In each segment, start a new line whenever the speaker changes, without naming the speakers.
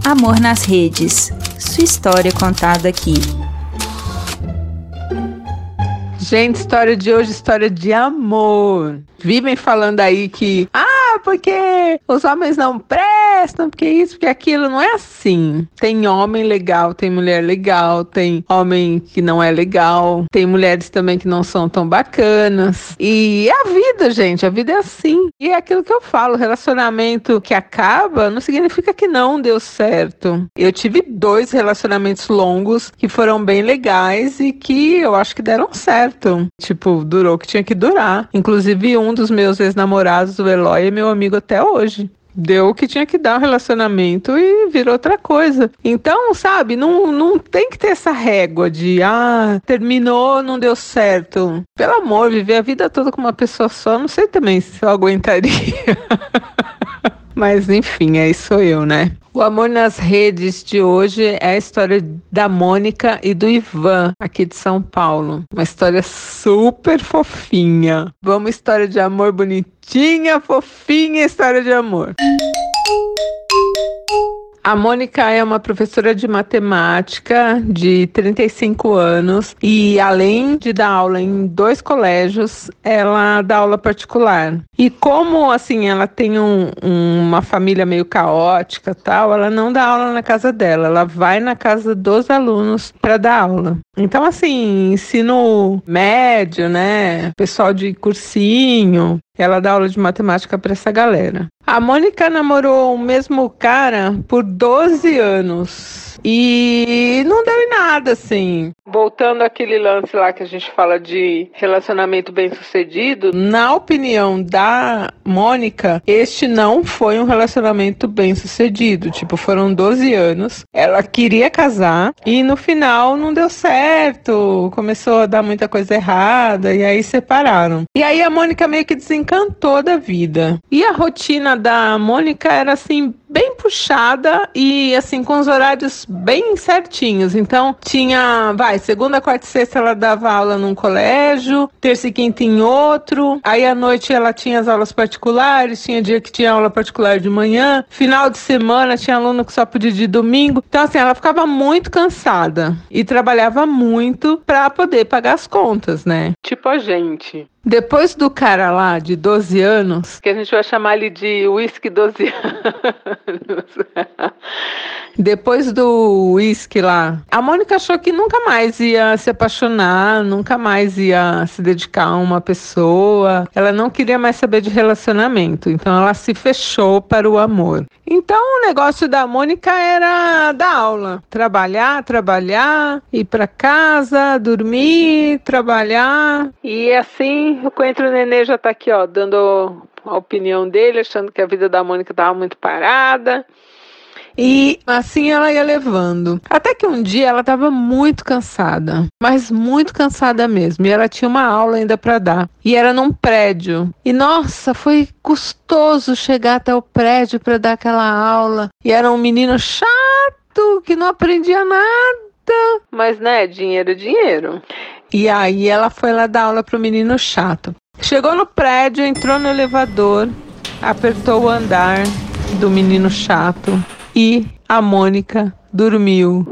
Amor nas redes. Sua história contada aqui.
Gente, história de hoje, história de amor. Vivem falando aí que, porque os homens não prestam, porque isso, porque aquilo. Não é assim. Tem homem legal, tem mulher legal, tem homem que não é legal, tem mulheres também que não são tão bacanas. E é a vida, gente, a vida é assim. E é aquilo que eu falo, relacionamento que acaba não significa que não deu certo. Eu tive 2 relacionamentos longos que foram bem legais e que eu acho que deram certo. Tipo, durou o que tinha que durar. Inclusive, um dos meus ex-namorados, o Eloy, é meu amigo até hoje. Deu o que tinha que dar um relacionamento e virou outra coisa. Então, sabe, não tem que ter essa régua de, terminou, não deu certo. Pelo amor, viver a vida toda com uma pessoa só, não sei também se eu aguentaria. Mas enfim, aí sou eu, né? O Amor nas Redes de hoje é a história da Mônica e do Ivan, aqui de São Paulo. Uma história super fofinha. Vamos, história de amor bonitinha, fofinha, história de amor. A Mônica é uma professora de matemática de 35 anos e, além de dar aula em 2 colégios, ela dá aula particular. E como, assim, ela tem uma família meio caótica e tal, ela não dá aula na casa dela, ela vai na casa dos alunos para dar aula. Então, assim, ensino médio, né, pessoal de cursinho, ela dá aula de matemática para essa galera. A Mônica namorou o mesmo cara por 12 anos e não deu em nada, assim. Voltando àquele lance lá que a gente fala de relacionamento bem-sucedido, na opinião da Mônica, este não foi um relacionamento bem-sucedido. Tipo, foram 12 anos, ela queria casar e no final não deu certo, começou a dar muita coisa errada e aí separaram. E aí a Mônica meio que desencantou da vida. E a rotina da Mônica era assim, bem puxada e assim, com os horários bem certinhos. Então, tinha, segunda, quarta e sexta ela dava aula num colégio, terça e quinta em outro, aí à noite ela tinha as aulas particulares, tinha dia que tinha aula particular de manhã, final de semana tinha aluno que só podia de domingo. Então, assim, ela ficava muito cansada e trabalhava muito para poder pagar as contas, né? Tipo a gente. Depois do cara lá de 12 anos, que a gente vai chamar ele de Whisky 12 anos, depois do whisky lá, a Mônica achou que nunca mais ia se apaixonar, nunca mais ia se dedicar a uma pessoa, ela não queria mais saber de relacionamento, então ela se fechou para o amor. Então o negócio da Mônica era dar aula, trabalhar, ir para casa, dormir, trabalhar, e assim o Coentro Nenê já tá aqui, ó, dando a opinião dele, achando que a vida da Mônica tava muito parada. E assim ela ia levando. Até que um dia ela estava muito cansada, mas muito cansada mesmo. E ela tinha uma aula ainda para dar. E era num prédio. E nossa, foi custoso chegar até o prédio para dar aquela aula. E era um menino chato, que não aprendia nada. Mas né, dinheiro é dinheiro. E aí ela foi lá dar aula pro menino chato. Chegou no prédio, entrou no elevador, apertou o andar do menino chato e a Mônica dormiu.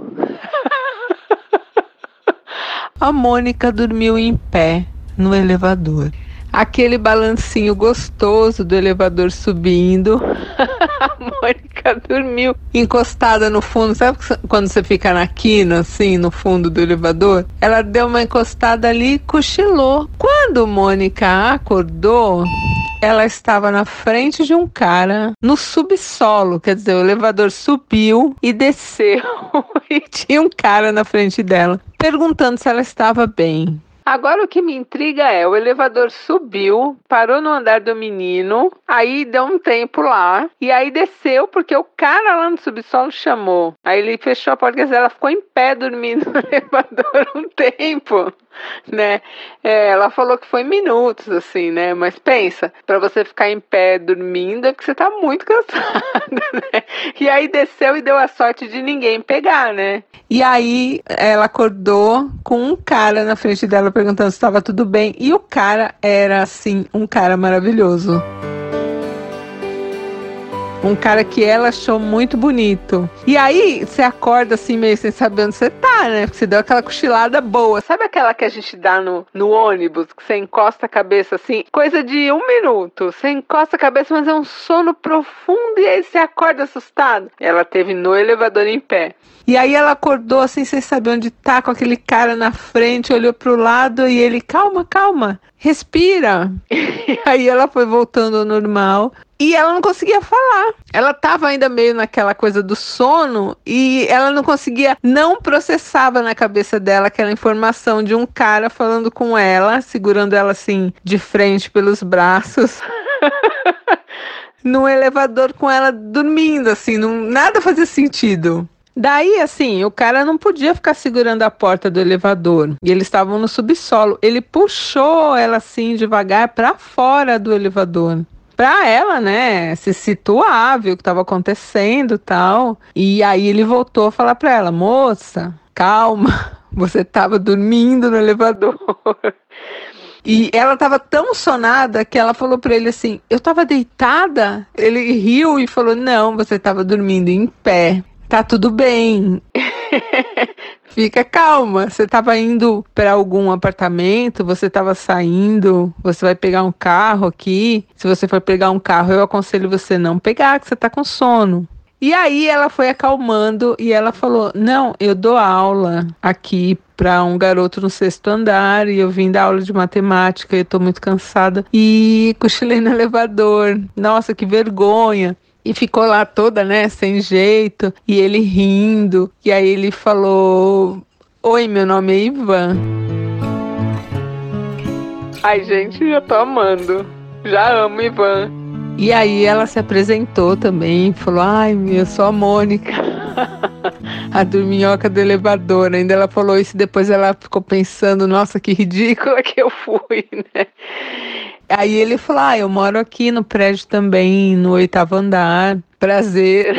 A Mônica dormiu em pé no elevador. Aquele balancinho gostoso do elevador subindo. A Mônica dormiu encostada no fundo. Sabe quando você fica na quina, assim, no fundo do elevador? Ela deu uma encostada ali e cochilou. Quando Mônica acordou, ela estava na frente de um cara no subsolo. Quer dizer, o elevador subiu e desceu. E tinha um cara na frente dela, perguntando se ela estava bem. Agora o que me intriga é, o elevador subiu, parou no andar do menino, aí deu um tempo lá, e aí desceu porque o cara lá no subsolo chamou. Aí ele fechou a porta, quer dizer, ela ficou em pé dormindo no elevador um tempo, né? Ela falou que foi minutos, assim, né? Mas pensa, pra você ficar em pé dormindo é porque você tá muito cansada, né? E aí desceu e deu a sorte de ninguém pegar, né? E aí ela acordou com um cara na frente dela perguntando se estava tudo bem. E o cara era, assim, um cara maravilhoso. Um cara que ela achou muito bonito. E aí, você acorda assim, meio sem saber onde você tá, né? Porque você deu aquela cochilada boa. Sabe aquela que a gente dá no ônibus? Que você encosta a cabeça assim? Coisa de 1 minuto. Você encosta a cabeça, mas é um sono profundo e aí você acorda assustado. Ela teve no elevador em pé. E aí ela acordou assim, sem saber onde tá, com aquele cara na frente, olhou pro lado e ele, calma, calma, respira. E aí ela foi voltando ao normal e ela não conseguia falar. Ela tava ainda meio naquela coisa do sono e ela não conseguia, não processava na cabeça dela aquela informação de um cara falando com ela, segurando ela assim de frente pelos braços. No elevador com ela dormindo, assim, nada fazia sentido. Daí, assim, o cara não podia ficar segurando a porta do elevador. E eles estavam no subsolo. Ele puxou ela, assim, devagar para fora do elevador. Pra ela, né, se situar, ver o que estava acontecendo e tal. E aí ele voltou a falar pra ela, moça, calma, você estava dormindo no elevador. E ela estava tão sonada que ela falou para ele assim, eu estava deitada? Ele riu e falou, não, você estava dormindo em pé. Tá tudo bem. Fica calma. Você estava indo para algum apartamento? Você estava saindo? Você vai pegar um carro aqui? Se você for pegar um carro, eu aconselho você não pegar, que você tá com sono. E aí ela foi acalmando e ela falou, não, eu dou aula aqui para um garoto no 6º andar e eu vim dar aula de matemática e eu tô muito cansada. E cochilei no elevador. Nossa, que vergonha. E ficou lá toda, né, sem jeito, e ele rindo. E aí ele falou, oi, meu nome é Ivan. Ai, gente, já tô amando. Já amo Ivan. E aí ela se apresentou também, falou, ai, eu sou a Mônica. A dorminhoca do elevador. Ainda ela falou isso, depois ela ficou pensando, nossa, que ridícula que eu fui, né? Aí ele falou, eu moro aqui no prédio também, no 8º andar, prazer.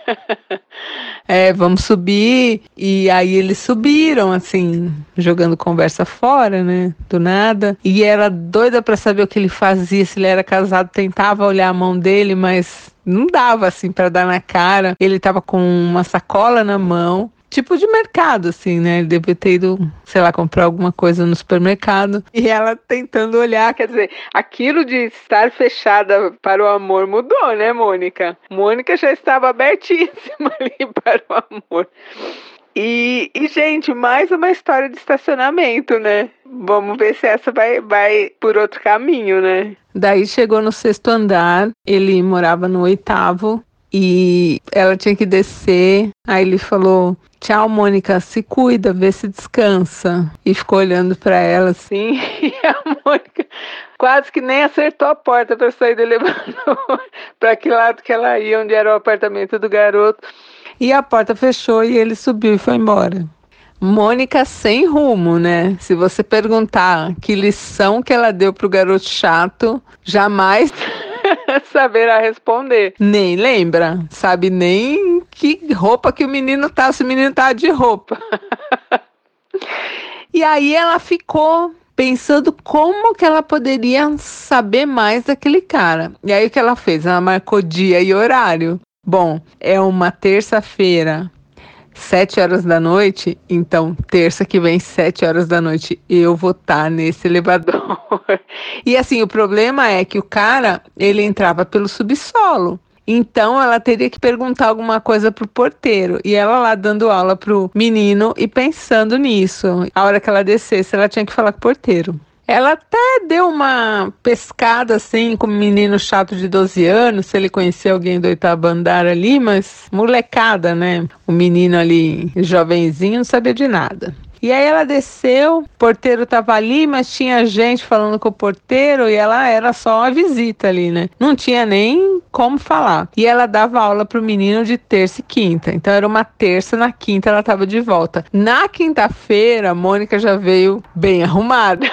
Vamos subir. E aí eles subiram, assim, jogando conversa fora, né, do nada. E ela doida pra saber o que ele fazia, se ele era casado, tentava olhar a mão dele, mas não dava, assim, pra dar na cara. Ele tava com uma sacola na mão, tipo de mercado, assim, né? Ele devia ter ido, sei lá, comprar alguma coisa no supermercado. E ela tentando olhar, quer dizer, aquilo de estar fechada para o amor mudou, né, Mônica? Mônica já estava abertíssima ali para o amor. E, gente, mais uma história de estacionamento, né? Vamos ver se essa vai por outro caminho, né? Daí chegou no 6º andar, ele morava no 8º. E ela tinha que descer. Aí ele falou, tchau, Mônica, se cuida, vê se descansa. E ficou olhando pra ela assim. E a Mônica quase que nem acertou a porta para sair do elevador. Para que lado que ela ia, onde era o apartamento do garoto. E a porta fechou e ele subiu e foi embora. Mônica sem rumo, né? Se você perguntar que lição que ela deu pro garoto chato, jamais saberá responder. Nem lembra, sabe nem que roupa que o menino tá, se o menino tá de roupa. E aí ela ficou pensando como que ela poderia saber mais daquele cara. E aí o que ela fez? Ela marcou dia e horário. Bom, é uma terça-feira, 7h da noite, então terça que vem, 7h da noite, eu vou estar nesse elevador. E assim, o problema é que o cara, ele entrava pelo subsolo. Então ela teria que perguntar alguma coisa pro porteiro. E ela lá dando aula pro menino e pensando nisso. A hora que ela descesse, ela tinha que falar com o porteiro. Ela até deu uma pescada assim com um menino chato de 12 anos, se ele conhecia alguém do 8º andar ali, mas molecada, né? O menino ali, jovenzinho, não sabia de nada. E aí ela desceu, o porteiro tava ali, mas tinha gente falando com o porteiro e ela era só uma visita ali, né? Não tinha nem como falar. E ela dava aula pro menino de terça e quinta. Então era uma terça, na quinta ela tava de volta. Na quinta-feira, a Mônica já veio bem arrumada.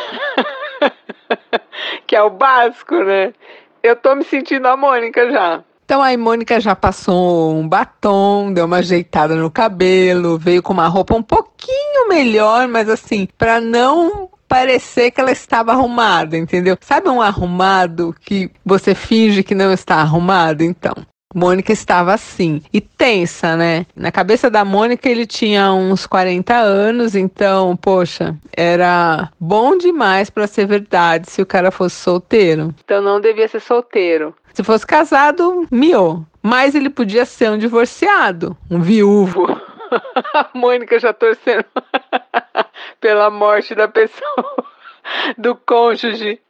Que é o básico, né? Eu tô me sentindo a Mônica já. Então aí Mônica já passou um batom, deu uma ajeitada no cabelo, veio com uma roupa um pouquinho melhor, mas assim, pra não parecer que ela estava arrumada, entendeu? Sabe um arrumado que você finge que não está arrumado? Então, Mônica estava assim, e tensa, né? Na cabeça da Mônica ele tinha uns 40 anos, então, poxa, era bom demais pra ser verdade se o cara fosse solteiro. Então não devia ser solteiro. Se fosse casado, miou. Mas ele podia ser um divorciado, um viúvo. A Mônica já torcendo pela morte da pessoa, do cônjuge.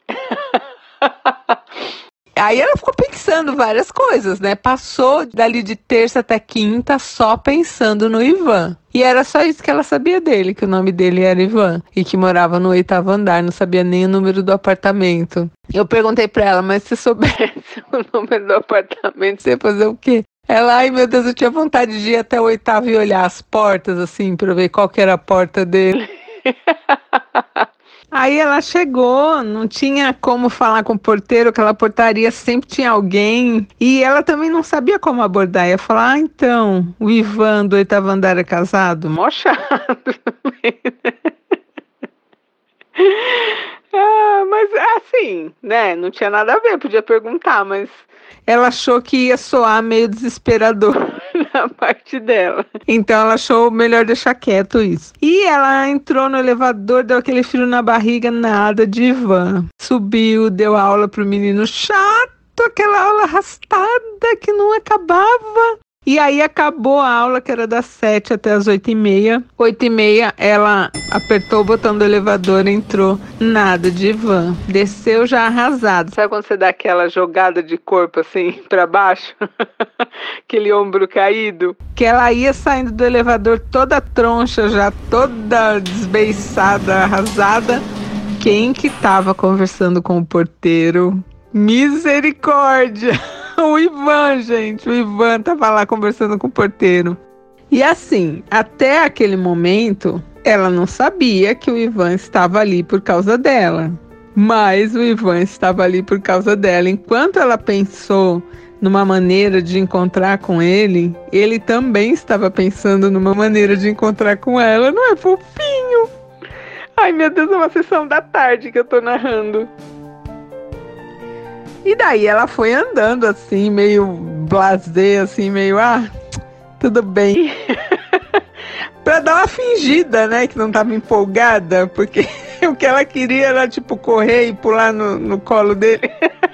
Aí ela ficou pensando várias coisas, né? Passou dali de terça até quinta só pensando no Ivan. E era só isso que ela sabia dele, que o nome dele era Ivan. E que morava no 8º andar, não sabia nem o número do apartamento. Eu perguntei pra ela, mas se soubesse o número do apartamento, você ia fazer o quê? Ela, ai meu Deus, eu tinha vontade de ir até o 8º e olhar as portas, assim, pra ver qual que era a porta dele. Aí ela chegou, não tinha como falar com o porteiro, aquela portaria sempre tinha alguém. E ela também não sabia como abordar. Ia falar, então, o Ivan do 8º andar é casado? Mó chato também, né? Mas assim, né, não tinha nada a ver, podia perguntar, mas ela achou que ia soar meio desesperador na parte dela. Então ela achou melhor deixar quieto isso. E ela entrou no elevador, deu aquele frio na barriga, nada de Ivan. Subiu, deu aula pro menino chato, aquela aula arrastada que não acabava. E aí acabou a aula, que era das 7 até as 8h30. 8h30 ela apertou o botão do elevador, entrou, nada de Ivan. Desceu já arrasado. Sabe quando você dá aquela jogada de corpo assim pra baixo? Aquele ombro caído. Que ela ia saindo do elevador toda troncha, já toda desbeiçada, arrasada. Quem que tava conversando com o porteiro? Misericórdia! O Ivan, gente, o Ivan tava lá conversando com o porteiro. E assim, até aquele momento, ela não sabia que o Ivan estava ali por causa dela. Mas o Ivan estava ali por causa dela. Enquanto ela pensou numa maneira de encontrar com ele, ele também estava pensando numa maneira de encontrar com ela. Não é fofinho? Ai, meu Deus, é uma sessão da tarde que eu tô narrando. E daí ela foi andando assim, meio blasé, assim, meio, tudo bem. Pra dar uma fingida, né, que não tava empolgada, porque o que ela queria era, tipo, correr e pular no colo dele.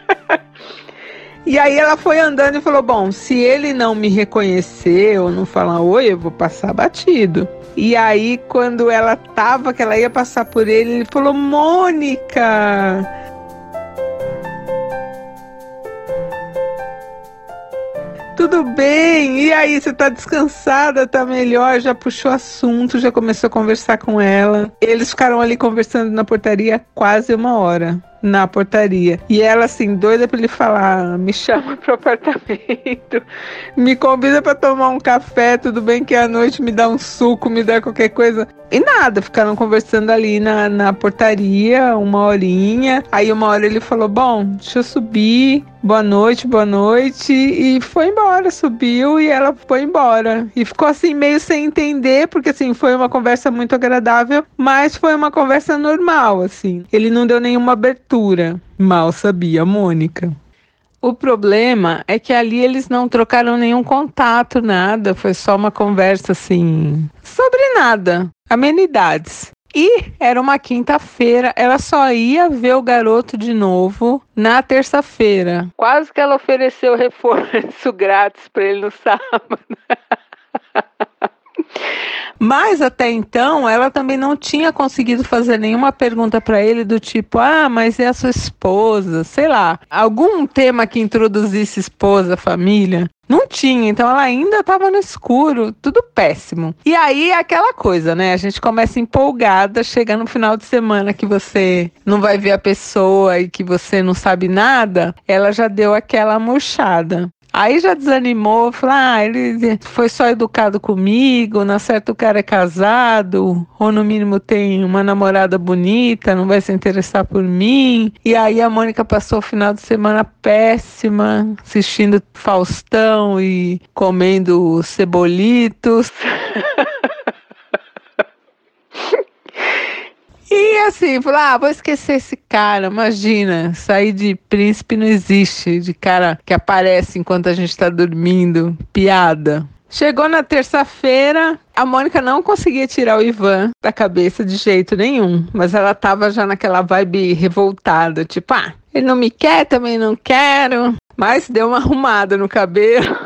E aí ela foi andando e falou, bom, se ele não me reconhecer ou não falar oi, eu vou passar batido. E aí, quando ela tava, que ela ia passar por ele, ele falou, Mônica... Tudo bem? E aí, você tá descansada? Tá melhor? Já puxou assunto, já começou a conversar com ela. Eles ficaram ali conversando na portaria quase 1 hora. Na portaria. E ela, assim, doida pra ele falar, me chama pro apartamento, me convida pra tomar um café, tudo bem que à noite me dá um suco, me dá qualquer coisa. E nada, ficaram conversando ali na portaria, 1 horinha. Aí 1 hora ele falou, bom, deixa eu subir, boa noite, e foi embora, subiu e ela foi embora. E ficou assim, meio sem entender, porque assim, foi uma conversa muito agradável, mas foi uma conversa normal, assim. Ele não deu nenhuma abertura. Mal sabia a Mônica. O problema é que ali eles não trocaram nenhum contato, nada. Foi só uma conversa assim, sobre nada, amenidades. E era uma quinta-feira, ela só ia ver o garoto de novo na terça-feira. Quase que ela ofereceu reforço grátis para ele no sábado. Mas até então ela também não tinha conseguido fazer nenhuma pergunta para ele do tipo, mas é a sua esposa, sei lá, algum tema que introduzisse esposa, família. Não tinha, então ela ainda estava no escuro, tudo péssimo. E aí aquela coisa, né? A gente começa empolgada, chega no final de semana que você não vai ver a pessoa e que você não sabe nada, ela já deu aquela murchada. Aí já desanimou, falou, ele foi só educado comigo, na certa o cara é casado, ou no mínimo tem uma namorada bonita, não vai se interessar por mim. E aí a Mônica passou o final de semana péssima, assistindo Faustão e comendo cebolitos. E assim, falou, vou esquecer esse cara, imagina, sair de príncipe não existe, de cara que aparece enquanto a gente tá dormindo, piada. Chegou na terça-feira, a Mônica não conseguia tirar o Ivan da cabeça de jeito nenhum, mas ela tava já naquela vibe revoltada, tipo, ele não me quer, também não quero, mas deu uma arrumada no cabelo,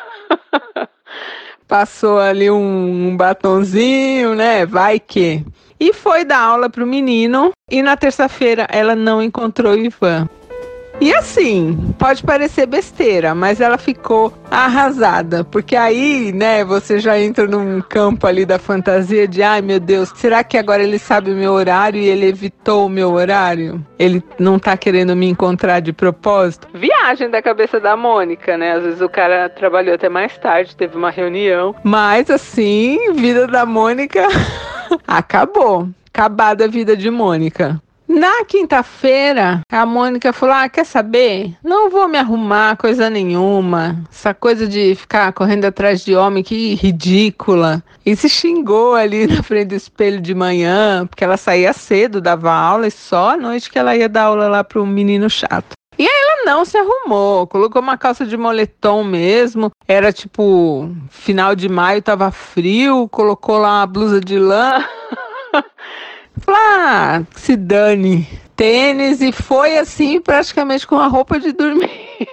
passou ali um batonzinho, né, vai que... E foi dar aula pro menino, e na terça-feira ela não encontrou o Ivan. E assim, pode parecer besteira, mas ela ficou arrasada, porque aí, né, você já entra num campo ali da fantasia de, ai meu Deus, será que agora ele sabe o meu horário e ele evitou o meu horário? Ele não tá querendo me encontrar de propósito? Viagem da cabeça da Mônica, né? Às vezes o cara trabalhou até mais tarde, teve uma reunião, mas assim, vida da Mônica acabou. Acabada a vida de Mônica. Na quinta-feira, a Mônica falou, quer saber? Não vou me arrumar coisa nenhuma. Essa coisa de ficar correndo atrás de homem, que ridícula. E se xingou ali na frente do espelho de manhã, porque ela saía cedo, dava aula, e só à noite que ela ia dar aula lá pro menino chato. E aí ela não se arrumou, colocou uma calça de moletom mesmo, era tipo final de maio, tava frio, colocou lá uma blusa de lã... Falei, se dane, tênis, e foi assim praticamente com a roupa de dormir.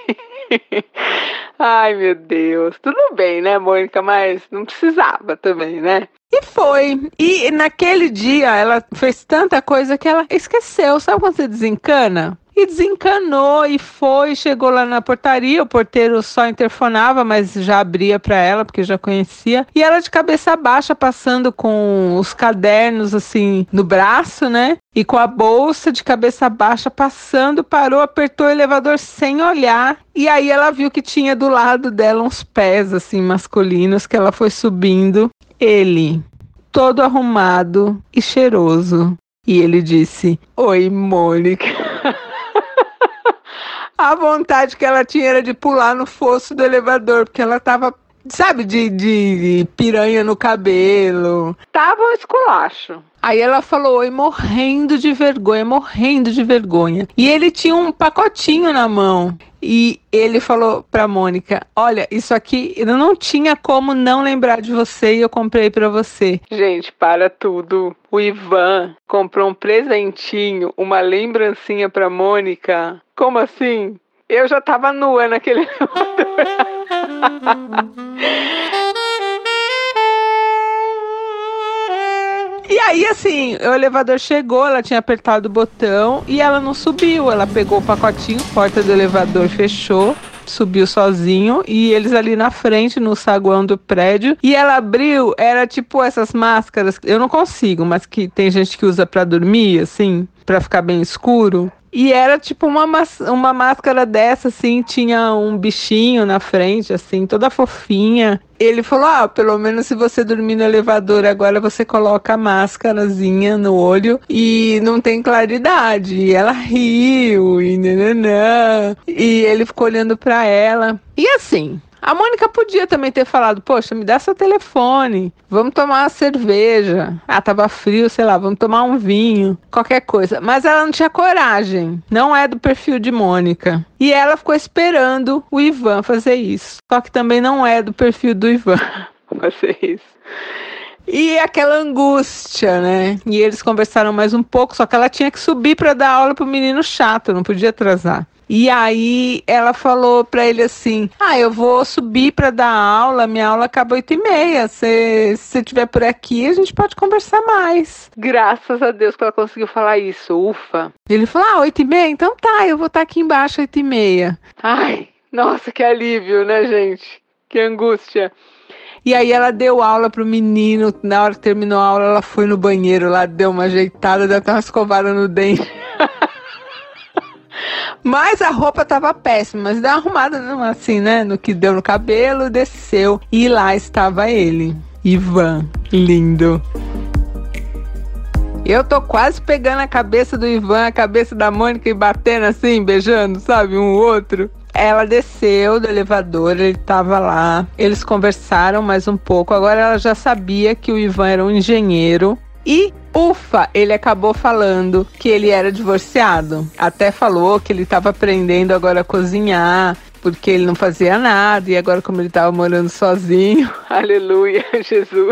Ai meu Deus, tudo bem, né, Mônica, mas não precisava também, né? E foi, e naquele dia ela fez tanta coisa que ela esqueceu, sabe quando você desencana? E desencanou e foi, chegou lá na portaria, o porteiro só interfonava, mas já abria para ela, porque já conhecia. E ela de cabeça baixa, passando com os cadernos assim no braço, né? E com a bolsa de cabeça baixa, passando, parou, apertou o elevador sem olhar. E aí ela viu que tinha do lado dela uns pés assim masculinos, que ela foi subindo. Ele, todo arrumado e cheiroso. E ele disse, oi, Mônica. A vontade que ela tinha era de pular no fosso do elevador, porque ela tava, sabe, de piranha no cabelo. Tava um esculacho. Aí ela falou oi, morrendo de vergonha. E ele tinha um pacotinho na mão. E ele falou pra Mônica, olha, isso aqui eu não tinha como não lembrar de você e eu comprei pra você. Gente, para tudo. O Ivan comprou um presentinho, uma lembrancinha pra Mônica. Como assim? Eu já tava nua naquele elevador. E aí, assim, o elevador chegou, ela tinha apertado o botão e ela não subiu. Ela pegou o pacotinho, a porta do elevador fechou, subiu sozinho e eles ali na frente, no saguão do prédio. E ela abriu, era tipo essas máscaras, eu não consigo, mas que tem gente que usa pra dormir, assim, pra ficar bem escuro. E era tipo uma máscara dessa, assim, tinha um bichinho na frente, assim, toda fofinha. Ele falou, pelo menos se você dormir no elevador agora, você coloca a máscarazinha no olho e não tem claridade. E ela riu, e nananã. E ele ficou olhando pra ela. E assim... A Mônica podia também ter falado, poxa, me dá seu telefone, vamos tomar uma cerveja. Tava frio, sei lá, vamos tomar um vinho, qualquer coisa. Mas ela não tinha coragem, não é do perfil de Mônica. E ela ficou esperando o Ivan fazer isso. Só que também não é do perfil do Ivan fazer isso. E aquela angústia, né? E eles conversaram mais um pouco, só que ela tinha que subir para dar aula pro menino chato, não podia atrasar. E aí ela falou pra ele assim, eu vou subir pra dar aula, minha aula acaba 8h30, se você estiver por aqui a gente pode conversar mais. Graças a Deus que ela conseguiu falar isso, ufa. Ele falou, 8h30? Então tá, eu vou estar aqui embaixo 8h30. Ai, nossa, que alívio, né, gente? Que angústia. E aí ela deu aula pro menino, na hora que terminou a aula ela foi no banheiro lá, deu uma ajeitada, deu até uma escovada no dente. Mas a roupa tava péssima, mas deu uma arrumada assim, né, no que deu no cabelo, desceu e lá estava ele, Ivan, lindo. Eu tô quase pegando a cabeça do Ivan, a cabeça da Mônica e batendo assim, beijando, sabe, um outro. Ela desceu do elevador, ele tava lá, eles conversaram mais um pouco, agora ela já sabia que o Ivan era um engenheiro. E Ufa, ele acabou falando que ele era divorciado. Até falou que ele estava aprendendo agora a cozinhar, porque ele não fazia nada, e agora como ele estava morando sozinho, aleluia, Jesus.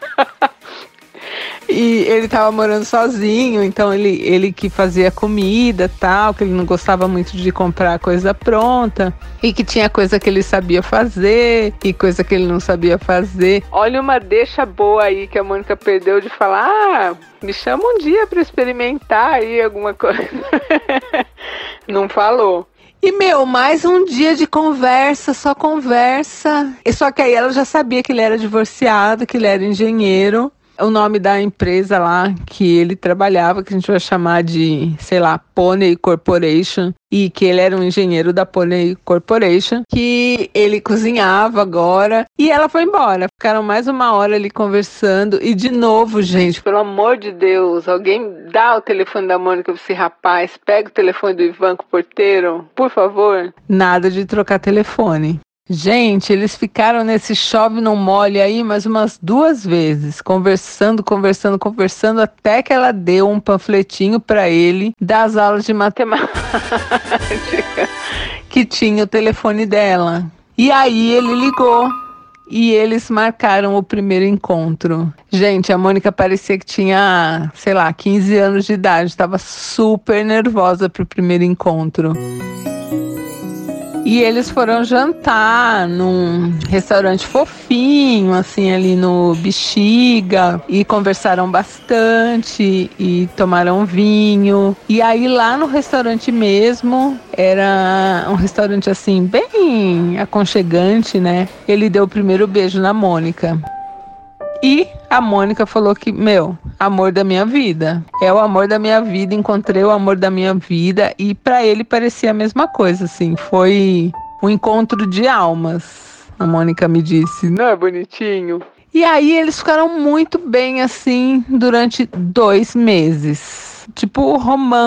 E ele estava morando sozinho, então ele que fazia comida tal, que ele não gostava muito de comprar coisa pronta, e que tinha coisa que ele sabia fazer e coisa que ele não sabia fazer. Olha uma deixa boa aí que a Mônica perdeu de falar, me chama um dia para experimentar aí alguma coisa. Não falou. E, mais um dia de conversa, só conversa. E só que aí ela já sabia que ele era divorciado, que ele era engenheiro. O nome da empresa lá que ele trabalhava, que a gente vai chamar de, sei lá, Pony Corporation, e que ele era um engenheiro da Pony Corporation, que ele cozinhava agora, e ela foi embora. Ficaram mais uma hora ali conversando, e de novo, gente, pelo amor de Deus, alguém dá o telefone da Mônica pra esse rapaz, pega o telefone do Ivan, com o porteiro, por favor. Nada de trocar telefone. Gente, eles ficaram nesse chove não molhe aí mais umas 2 vezes, conversando, até que ela deu um panfletinho para ele das aulas de matemática, que tinha o telefone dela. E aí ele ligou e eles marcaram o primeiro encontro. Gente, a Mônica parecia que tinha, sei lá, 15 anos de idade, estava super nervosa pro primeiro encontro. E eles foram jantar num restaurante fofinho, assim, ali no Bexiga, e conversaram bastante, e tomaram vinho. E aí lá no restaurante mesmo, era um restaurante assim, bem aconchegante, né? Ele deu o primeiro beijo na Mônica. E a Mônica falou que, amor da minha vida. É o amor da minha vida, encontrei o amor da minha vida. E pra ele parecia a mesma coisa, assim. Foi um encontro de almas, a Mônica me disse. Não é bonitinho? E aí eles ficaram muito bem, assim, durante 2 meses. Tipo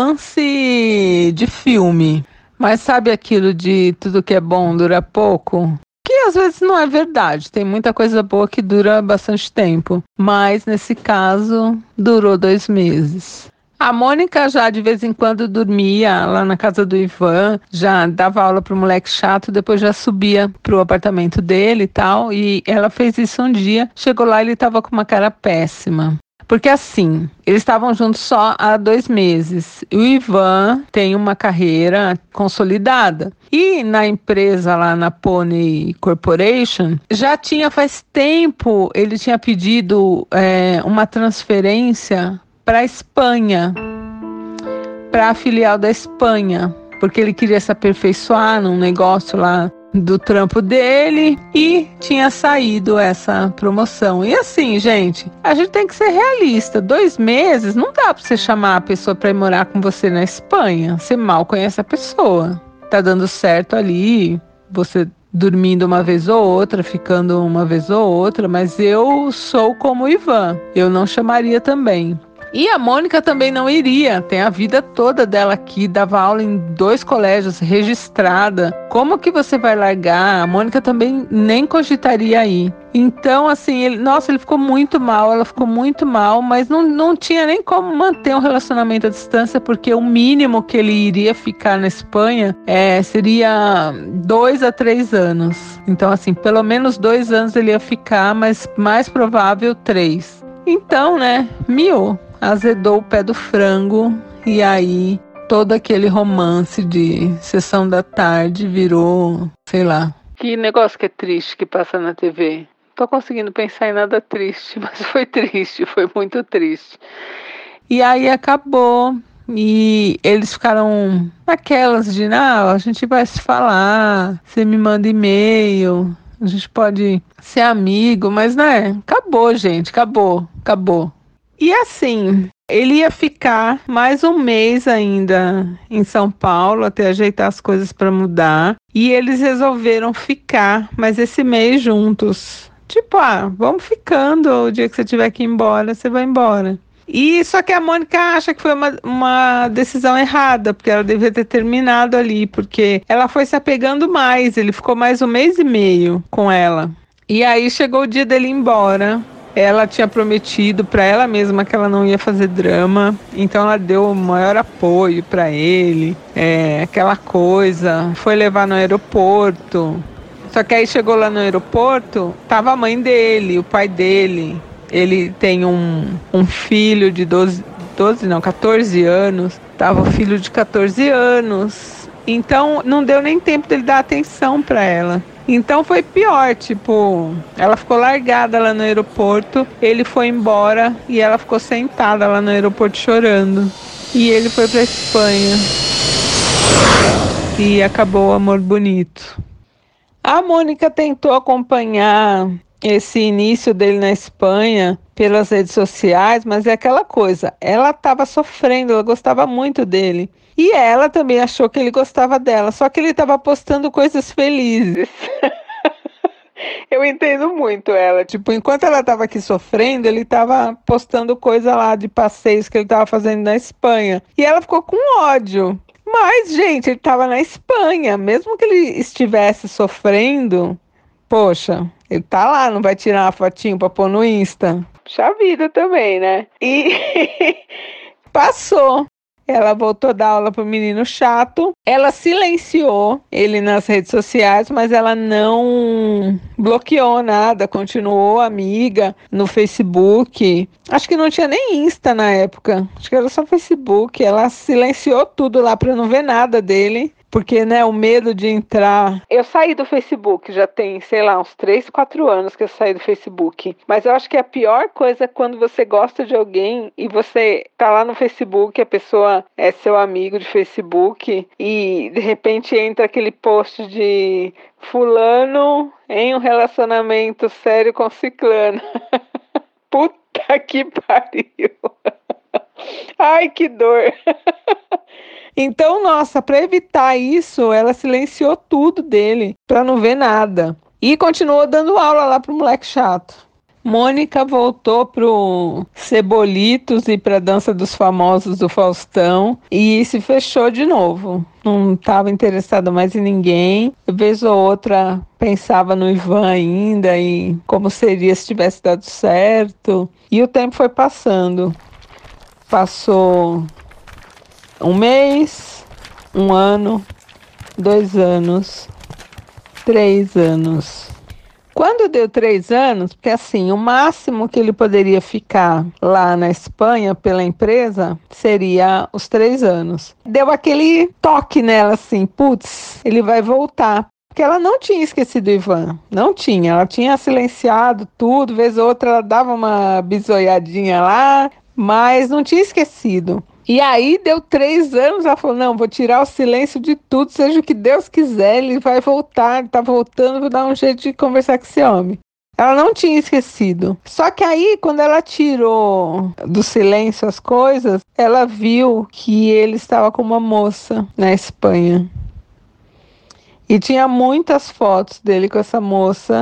romance de filme. Mas sabe aquilo de tudo que é bom dura pouco? Que às vezes não é verdade, tem muita coisa boa que dura bastante tempo, mas nesse caso durou 2 meses. A Mônica já de vez em quando dormia lá na casa do Ivan, já dava aula pro moleque chato, depois já subia pro apartamento dele e tal, e ela fez isso um dia, chegou lá e ele tava com uma cara péssima. Porque assim, eles estavam juntos só há 2 meses. O Ivan tem uma carreira consolidada. E na empresa lá na Pony Corporation, já tinha faz tempo, ele tinha pedido uma transferência para a Espanha, para a filial da Espanha. Porque ele queria se aperfeiçoar num negócio lá do trampo dele e tinha saído essa promoção. E assim, gente, a gente tem que ser realista. 2 meses não dá pra você chamar a pessoa pra ir morar com você na Espanha. Você mal conhece a pessoa. Tá dando certo ali, você dormindo uma vez ou outra, ficando uma vez ou outra, mas eu sou como o Ivan. Eu não chamaria também. E a Mônica também não iria, tem a vida toda dela aqui, dava aula em 2 colégios, registrada. Como que você vai largar? A Mônica também nem cogitaria ir. Então, assim, ele ficou muito mal, ela ficou muito mal, mas não tinha nem como manter um relacionamento à distância, porque o mínimo que ele iria ficar na Espanha seria 2 a 3 anos. Então, assim, pelo menos 2 anos ele ia ficar, mas mais provável 3. Então, né, azedou o pé do frango e aí todo aquele romance de sessão da tarde virou, sei lá. Que negócio que é triste que passa na TV. Tô conseguindo pensar em nada triste, mas foi triste, foi muito triste. E aí acabou e eles ficaram naquelas de, a gente vai se falar, você me manda e-mail, a gente pode ser amigo, mas né, acabou, gente, acabou. E assim, ele ia ficar mais 1 mês ainda em São Paulo até ajeitar as coisas para mudar. E eles resolveram ficar mais esse mês juntos. Tipo, vamos ficando, o dia que você tiver que ir embora, você vai embora. E só que a Mônica acha que foi uma decisão errada, porque ela devia ter terminado ali, porque ela foi se apegando mais, ele ficou mais 1 mês e meio com ela. E aí chegou o dia dele ir embora. ela tinha prometido para ela mesma que ela não ia fazer drama, então ela deu o maior apoio para ele, aquela coisa, foi levar no aeroporto. Só que aí chegou lá no aeroporto, tava a mãe dele, o pai dele. Ele tem um filho de 14 anos. Tava o filho de 14 anos. Então não deu nem tempo dele dar atenção para ela. Então foi pior, tipo, ela ficou largada lá no aeroporto, ele foi embora e ela ficou sentada lá no aeroporto chorando. E ele foi pra Espanha. E acabou o amor bonito. A Mônica tentou acompanhar esse início dele na Espanha pelas redes sociais, mas é aquela coisa, ela estava sofrendo, ela gostava muito dele. E ela também achou que ele gostava dela, só que ele estava postando coisas felizes. Eu entendo muito ela, tipo, enquanto ela estava aqui sofrendo, ele estava postando coisa lá de passeios que ele estava fazendo na Espanha. E ela ficou com ódio. Mas, gente, ele estava na Espanha, mesmo que ele estivesse sofrendo, poxa, ele tá lá, não vai tirar uma fotinho pra pôr no Insta. Puxa vida também, né? E passou. Ela voltou a dar aula pro menino chato. Ela silenciou ele nas redes sociais, mas ela não bloqueou nada, continuou amiga no Facebook. Acho que não tinha nem Insta na época. Acho que era só Facebook. Ela silenciou tudo lá para não ver nada dele. Porque, né, o medo de entrar... Eu saí do Facebook, já tem, sei lá, uns 3, 4 anos que eu saí do Facebook. Mas eu acho que a pior coisa é quando você gosta de alguém e você tá lá no Facebook, a pessoa é seu amigo de Facebook e, de repente, entra aquele post de fulano em um relacionamento sério com ciclano. Puta que pariu! Ai, que dor! Então, nossa, para evitar isso, ela silenciou tudo dele, para não ver nada. E continuou dando aula lá pro moleque chato. Mônica voltou pro Cebolitos e pra Dança dos Famosos do Faustão e se fechou de novo. Não estava interessada mais em ninguém. Vez ou outra pensava no Ivan ainda e como seria se tivesse dado certo. E o tempo foi passando. Passou 1 mês, 1 ano, 2 anos, 3 anos. Quando deu 3 anos, porque assim, o máximo que ele poderia ficar lá na Espanha pela empresa seria os 3 anos. Deu aquele toque nela assim, putz, ele vai voltar. Porque ela não tinha esquecido o Ivan, não tinha. Ela tinha silenciado tudo, vez ou outra ela dava uma bisoiadinha lá, mas não tinha esquecido. E aí deu 3 anos, ela falou, não, vou tirar o silêncio de tudo, seja o que Deus quiser, ele vai voltar, ele tá voltando, vou dar um jeito de conversar com esse homem. Ela não tinha esquecido. Só que aí, quando ela tirou do silêncio as coisas, ela viu que ele estava com uma moça na Espanha. E tinha muitas fotos dele com essa moça.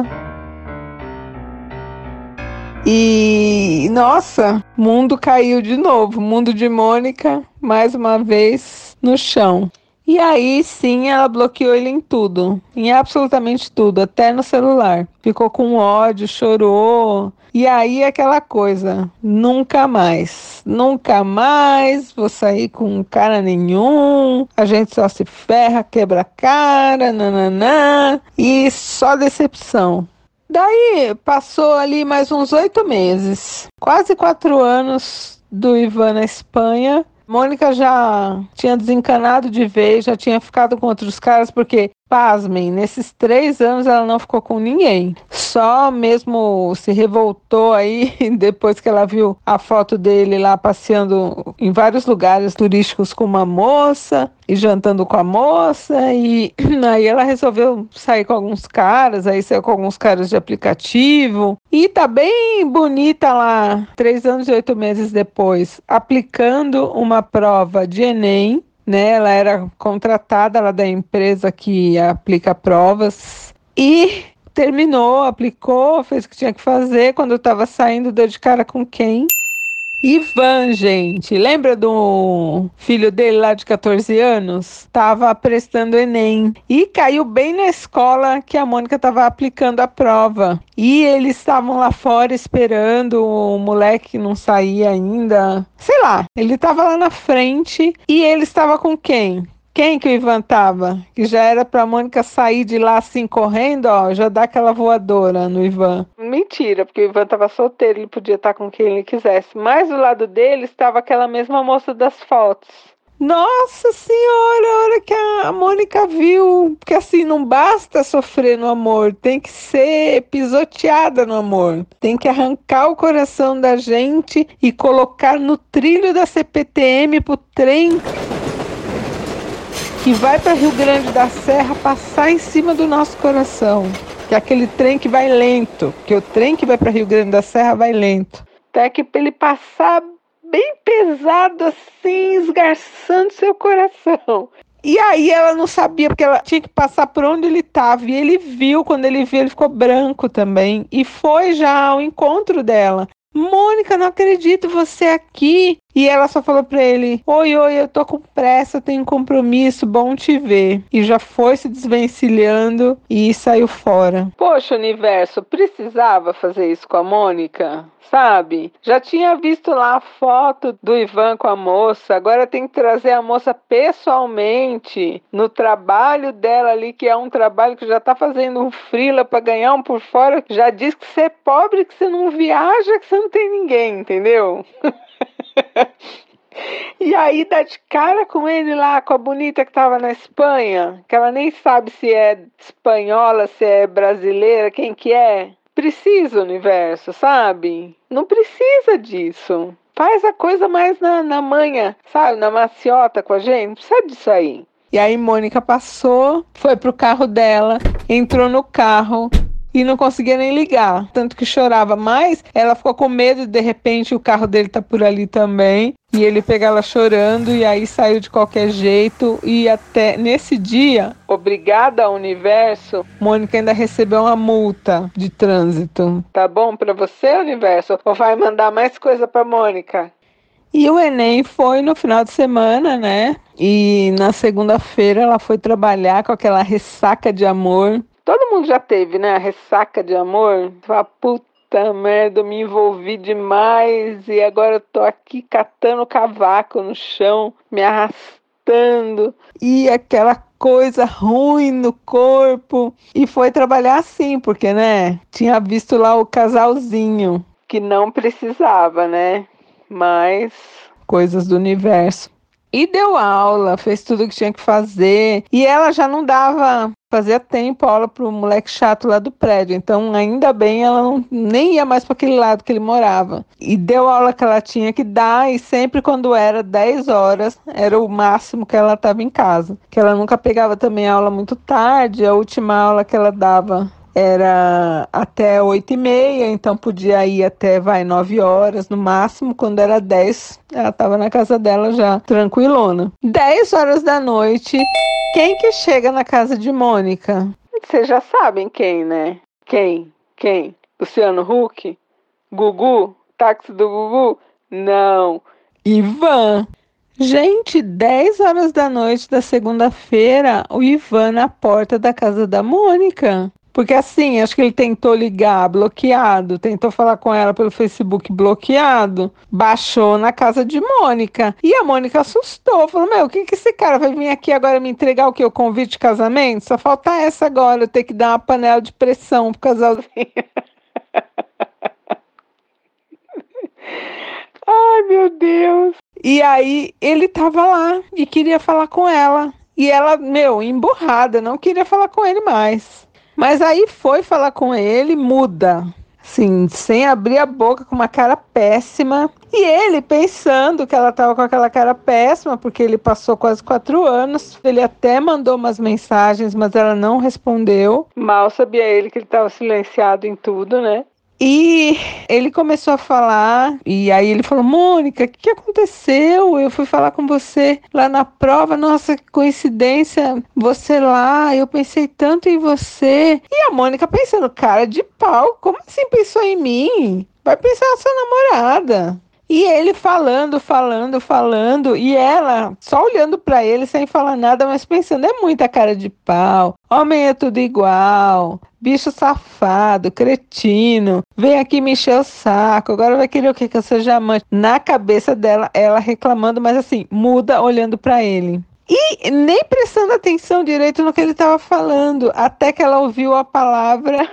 E, nossa, o mundo caiu de novo. O mundo de Mônica, mais uma vez, no chão. E aí, sim, ela bloqueou ele em tudo. Em absolutamente tudo, até no celular. Ficou com ódio, chorou. E aí, aquela coisa, nunca mais vou sair com cara nenhum. A gente só se ferra, quebra a cara, nananã. E só decepção. Daí passou ali mais uns 8 meses, quase 4 anos do Ivan na Espanha. Mônica já tinha desencanado de vez, já tinha ficado com outros caras, porque, pasmem, nesses 3 anos ela não ficou com ninguém. Só mesmo se revoltou aí depois que ela viu a foto dele lá passeando em vários lugares turísticos com uma moça e jantando com a moça. E aí ela resolveu sair com alguns caras, aí saiu com alguns caras de aplicativo. E tá bem bonita lá, 3 anos e 8 meses depois, aplicando uma prova de Enem. Né, ela era contratada lá da empresa que aplica provas e terminou, aplicou, fez o que tinha que fazer. Quando eu estava saindo, deu de cara com quem? Ivan, gente, lembra do filho dele lá de 14 anos? Tava prestando Enem e caiu bem na escola que a Mônica estava aplicando a prova. E eles estavam lá fora esperando o moleque que não saía ainda. Sei lá, ele estava lá na frente e ele estava com quem? Quem que o Ivan tava? Que já era pra Mônica sair de lá assim correndo, ó, já dá aquela voadora no Ivan. Mentira, porque o Ivan tava solteiro, ele podia estar com quem ele quisesse. Mas do lado dele estava aquela mesma moça das fotos. Nossa senhora, a hora que a Mônica viu, porque assim, não basta sofrer no amor, tem que ser pisoteada no amor. Tem que arrancar o coração da gente e colocar no trilho da CPTM pro trem que vai para Rio Grande da Serra passar em cima do nosso coração. Que é aquele trem que vai lento, que o trem que vai para Rio Grande da Serra vai lento. Até que para ele passar bem pesado assim, esgarçando seu coração. E aí ela não sabia, porque ela tinha que passar por onde ele estava. E ele viu, quando ele viu, ele ficou branco também. E foi já ao encontro dela. Mônica, não acredito, você aqui. E ela só falou pra ele: oi, eu tô com pressa, tenho um compromisso, bom te ver. E já foi se desvencilhando e saiu fora. Poxa, universo, precisava fazer isso com a Mônica? Sabe? Já tinha visto lá a foto do Ivan com a moça, agora tem que trazer a moça pessoalmente no trabalho dela ali, que é um trabalho que já tá fazendo um freela pra ganhar um por fora. Já diz que você é pobre, que você não viaja, que você não tem ninguém, entendeu? E aí dá de cara com ele lá, com a bonita que tava na Espanha, que ela nem sabe se é espanhola, se é brasileira, quem que é. Precisa, universo, sabe? Não precisa disso. Faz a coisa mais na manha, sabe? Na maciota com a gente. Não precisa disso aí. E aí Mônica passou, foi pro carro dela, entrou no carro e não conseguia nem ligar. Tanto que chorava. Mas ela ficou com medo de repente o carro dele tá por ali também. E ele pegar ela chorando e aí saiu de qualquer jeito. E até nesse dia, obrigada ao universo, Mônica ainda recebeu uma multa de trânsito. Tá bom pra você, universo? Ou vai mandar mais coisa pra Mônica? E o Enem foi no final de semana, né? E na segunda-feira ela foi trabalhar com aquela ressaca de amor. Todo mundo já teve, né? A ressaca de amor. Fala, puta merda, eu me envolvi demais e agora eu tô aqui catando cavaco no chão, me arrastando. E aquela coisa ruim no corpo. E foi trabalhar assim, porque, né? Tinha visto lá o casalzinho, que não precisava, né? Mas coisas do universo. E deu aula, fez tudo o que tinha que fazer. E ela já não dava, fazia tempo, aula pro moleque chato lá do prédio. Então, ainda bem, ela nem ia mais para aquele lado que ele morava. E deu a aula que ela tinha que dar. E sempre quando era 10 horas, era o máximo que ela estava em casa. Que ela nunca pegava também aula muito tarde. A última aula que ela dava era até 8h30, então podia ir até 9 horas no máximo. Quando era 10, ela estava na casa dela já tranquilona. 10 horas da noite, quem que chega na casa de Mônica? Vocês já sabem quem, né? Quem? Luciano Huck? Gugu? Táxi do Gugu? Não. Ivan. Gente, 10 horas da noite da segunda-feira, o Ivan na porta da casa da Mônica. Porque assim, acho que ele tentou ligar, bloqueado, tentou falar com ela pelo Facebook, bloqueado, baixou na casa de Mônica. E a Mônica assustou, falou, meu, o que esse cara vai vir aqui agora me entregar o quê? O convite de casamento? Só falta essa agora, eu ter que dar uma panela de pressão pro casalzinho. Ai, meu Deus. E aí, ele tava lá e queria falar com ela. E ela, emburrada, não queria falar com ele mais. Mas aí foi falar com ele, muda, assim, sem abrir a boca, com uma cara péssima. E ele pensando que ela estava com aquela cara péssima, porque ele passou quase 4 anos. Ele até mandou umas mensagens, mas ela não respondeu. Mal sabia ele que ele estava silenciado em tudo, né? E ele começou a falar, e aí ele falou, Mônica, o que aconteceu? Eu fui falar com você lá na prova, nossa, que coincidência, você lá, eu pensei tanto em você. E a Mônica pensando, cara de pau, como assim pensou em mim? Vai pensar na sua namorada. E ele falando, e ela só olhando pra ele sem falar nada, mas pensando, é muita cara de pau, homem é tudo igual, bicho safado, cretino, vem aqui me encher o saco, agora vai querer o quê? Que eu seja amante? Na cabeça dela, ela reclamando, mas assim, muda olhando pra ele. E nem prestando atenção direito no que ele estava falando, até que ela ouviu a palavra.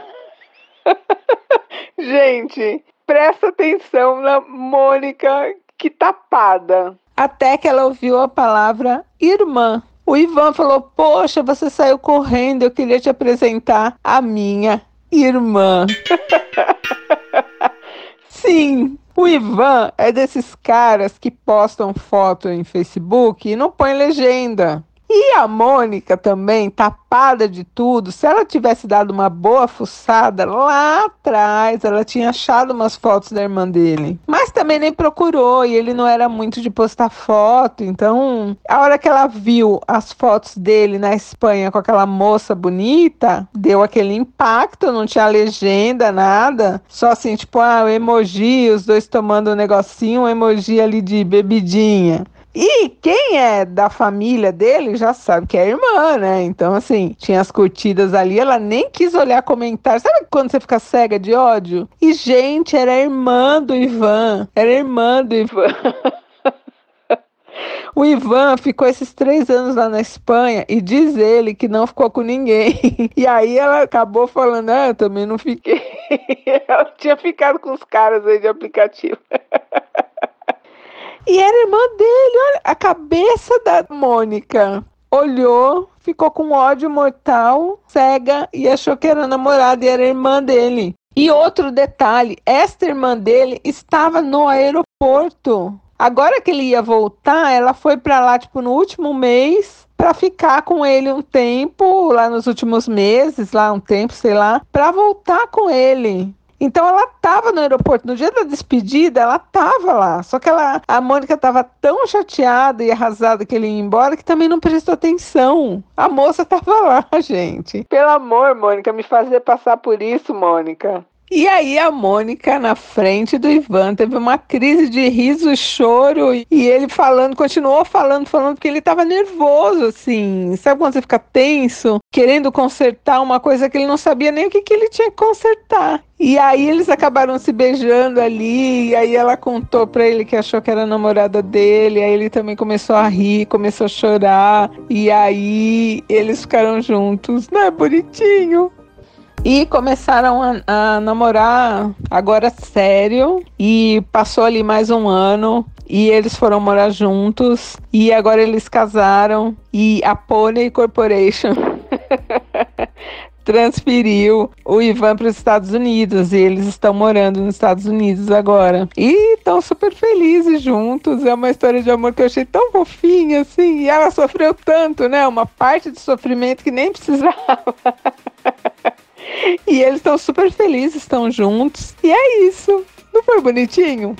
Gente, presta atenção na Mônica, que tapada. Até que ela ouviu a palavra irmã. O Ivan falou, poxa, você saiu correndo, eu queria te apresentar a minha irmã. Sim, o Ivan é desses caras que postam foto em Facebook e não põe legenda. E a Mônica também, tapada de tudo, se ela tivesse dado uma boa fuçada lá atrás, ela tinha achado umas fotos da irmã dele. Mas também nem procurou e ele não era muito de postar foto, então a hora que ela viu as fotos dele na Espanha com aquela moça bonita, deu aquele impacto, não tinha legenda, nada, só assim, tipo, o emoji, os dois tomando um negocinho, um emoji ali de bebidinha. E quem é da família dele já sabe que é irmã, né? Então, assim, tinha as curtidas ali, ela nem quis olhar comentários. Sabe quando você fica cega de ódio? E, gente, era irmã do Ivan. Era irmã do Ivan. O Ivan ficou esses 3 anos lá na Espanha e diz ele que não ficou com ninguém. E aí ela acabou falando, eu também não fiquei. Ela tinha ficado com os caras aí de aplicativo. E era irmã dele, olha, a cabeça da Mônica. Olhou, ficou com ódio mortal, cega, e achou que era namorada e era irmã dele. E outro detalhe, esta irmã dele estava no aeroporto. Agora que ele ia voltar, ela foi para lá, tipo, no último mês, para ficar com ele um tempo, lá nos últimos meses, lá um tempo, sei lá, para voltar com ele. Então ela estava no aeroporto, no dia da despedida, ela estava lá. Só que a Mônica estava tão chateada e arrasada que ele ia embora que também não prestou atenção. A moça estava lá, gente. Pelo amor, Mônica, me fazer passar por isso, Mônica. E aí a Mônica, na frente do Ivan, teve uma crise de riso e choro, e ele falando, continuou falando, porque ele estava nervoso, assim. Sabe quando você fica tenso, querendo consertar uma coisa que ele não sabia nem o que ele tinha que consertar? E aí eles acabaram se beijando ali, e aí ela contou pra ele que achou que era a namorada dele, aí ele também começou a rir, começou a chorar, e aí eles ficaram juntos, né, bonitinho? E começaram a namorar agora sério, e passou ali mais um ano, e eles foram morar juntos, e agora eles casaram, e a Pony Corporation transferiu o Ivan para os Estados Unidos, e eles estão morando nos Estados Unidos agora. E estão super felizes juntos, é uma história de amor que eu achei tão fofinha, assim, e ela sofreu tanto, né, uma parte de sofrimento que nem precisava. E eles estão super felizes, estão juntos. E é isso. Não foi bonitinho?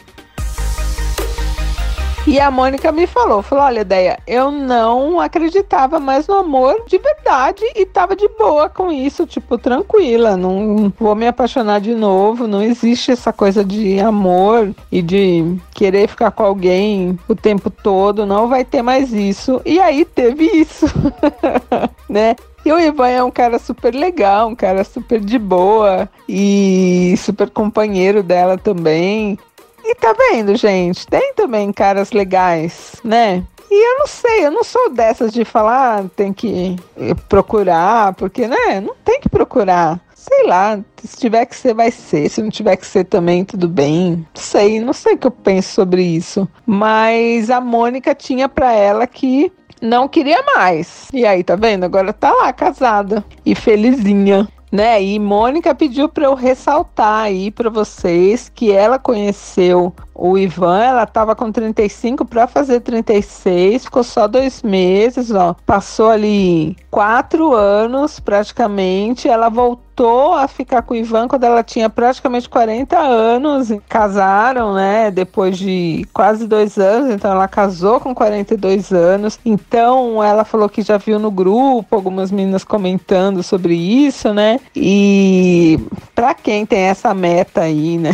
E a Mônica me falou, olha, Déia, eu não acreditava mais no amor de verdade e tava de boa com isso, tipo, tranquila, não vou me apaixonar de novo, não existe essa coisa de amor e de querer ficar com alguém o tempo todo, não vai ter mais isso. E aí teve isso, né? E o Ivan é um cara super legal, um cara super de boa e super companheiro dela também. E tá vendo, gente? Tem também caras legais, né? E eu não sei, eu não sou dessas de falar, tem que procurar, porque, né? Não tem que procurar. Sei lá, se tiver que ser, vai ser. Se não tiver que ser também, tudo bem. Não sei o que eu penso sobre isso. Mas a Mônica tinha pra ela que não queria mais. E aí, tá vendo? Agora tá lá, casada e felizinha, né? E Mônica pediu para eu ressaltar aí para vocês que ela conheceu o Ivan, ela tava com 35 para fazer 36, ficou só 2 meses, ó. Passou ali 4 anos praticamente, ela voltou a ficar com o Ivan quando ela tinha praticamente 40 anos, casaram, né, depois de quase 2 anos, então ela casou com 42 anos, então ela falou que já viu no grupo algumas meninas comentando sobre isso, né, e pra quem tem essa meta aí, né,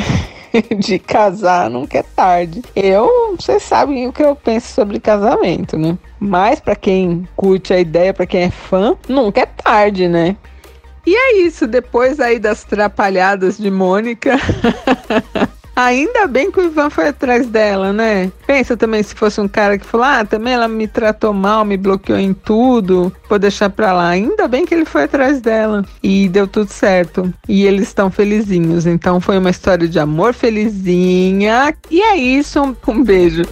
de casar nunca é tarde. Vocês sabem o que eu penso sobre casamento, né? Mas pra quem curte a ideia, pra quem é fã, nunca é tarde, né? E é isso, depois aí das trapalhadas de Mônica... Ainda bem que o Ivan foi atrás dela, né? Pensa também se fosse um cara que falou, também ela me tratou mal, me bloqueou em tudo, vou deixar pra lá. Ainda bem que ele foi atrás dela e deu tudo certo. E eles estão felizinhos, então foi uma história de amor felizinha. E é isso, um beijo.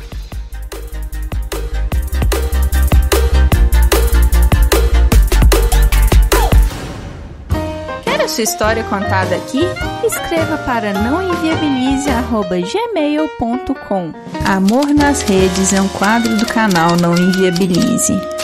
Sua história contada aqui? Escreva para nãoenviabilize@gmail.com. Amor nas Redes é um quadro do canal Não Enviabilize.